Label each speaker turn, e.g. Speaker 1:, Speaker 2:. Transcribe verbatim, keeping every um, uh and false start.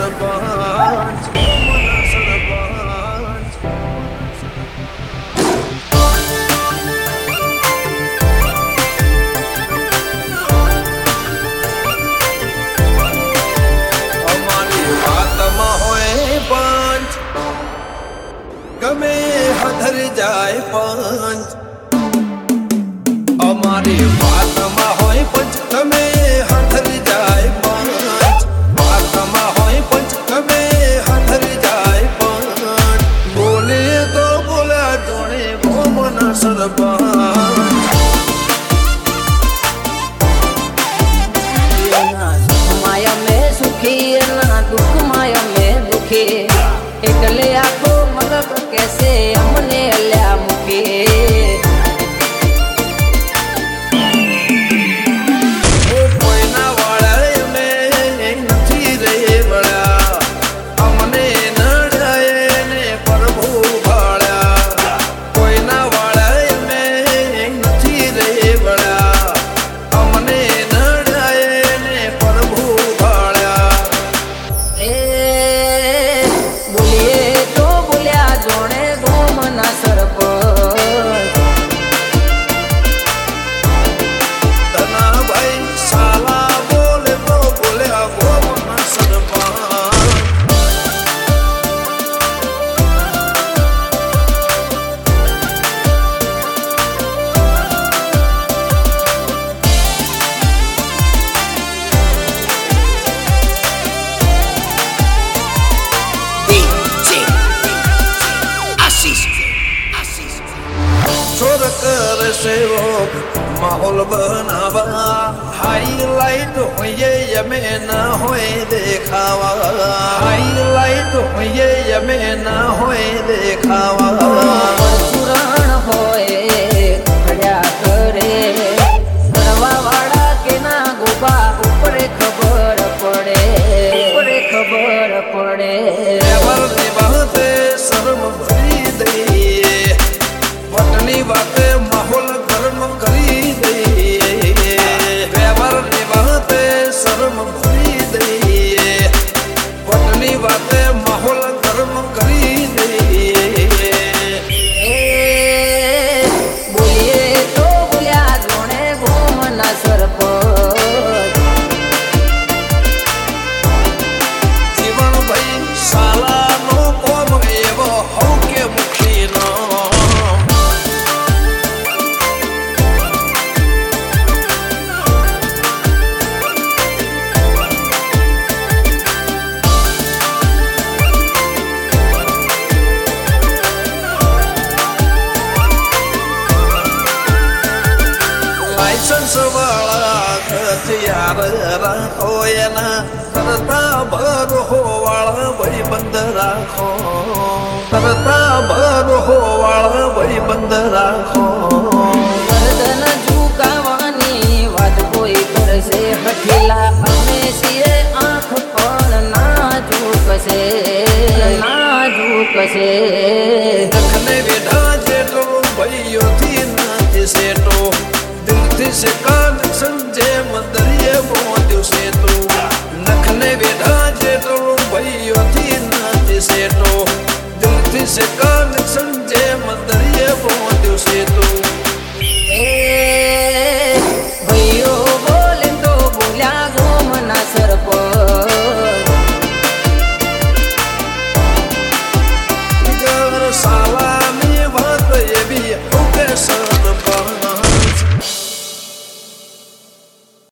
Speaker 1: સરપંચ સરપંચ અમારી વાતમાં હોય પંચ ગમે હધર જાય પંચ અમારી વાતમાં હોય પંચ ગમે હધર જાય પંચ વાતમાં હોય પંચ ગમે હધર જાય પંચ બોલે તો બોલ્યા જોડે ગોમના સરપંચ
Speaker 2: माया में सुखी ना दुख माया में दुखी एकले आखो मगक कैसे हमने अल्या मुके
Speaker 1: કોઈના વાળા મેં નથી રે વળ્યા અમને નડાય ને પ્રભુ ભાળ્યા કોઈના વાળા મેં નથી રે વળ્યા અમને નડાય ને પ્રભુ ભાળ્યા
Speaker 2: ए बोलिए तो बोलिया जोड़े गोमना सरपंच
Speaker 1: ધનાભાઈ સાલા બોલે તો બોલ્યા ગોમના સરપંચ छोर कर सेवो माहौल बनावा हाईलाइट होइए यमे न होए देखावा हाईलाइट होइए यमे न होए देखावा
Speaker 2: परशुराण होए खड़ा करे करवा वाला के ना गोबा ऊपर खबर पड़े ऊपर खबर पड़े
Speaker 1: एवर निभाते शर्म भरी दઈએ વટની વાતે માહોલ ગરમ કરી દઈએ વ્યવહાર નિભાતે શરમ ભરી દઈએ વટની વાતે માહોલ ગરમ કરી દઈએ
Speaker 2: ए बोलिए तो बोलिया जोड़े गोमना सरपंच
Speaker 1: જીવનભાઈ સાલાનો કોમ એવો હઉ કે મુખીનો લાયસન્સ વાળા હથિયાર રાખો એના કરતા ભરો વાળા ભાઈ બંધ રાખો કરતા ભરો વાળા ભાઈ બંધ રાખો
Speaker 2: गर्दन झुकावानी વાત કોઈ કરશે હઠીલા અમે છીએ આંખ પણ ના ઝુકશે ના ઝુકશે
Speaker 1: નખને વેઢા જેટલો ભાઈઓથી નથી સેટો દિલથી સે કનેક્શન જે મંદરીએ પહોંચ્યું છે તું નખને વેઢા જેટલો ભાઈઓથી નથી સેટો દિલથી સે કનેક્શન જે મંદરીએ પહોંચ્યું છે તું
Speaker 2: એ ભાઈઓ બોલે તો બોલ્યા ગોમના સરપંચ
Speaker 1: ઘર સા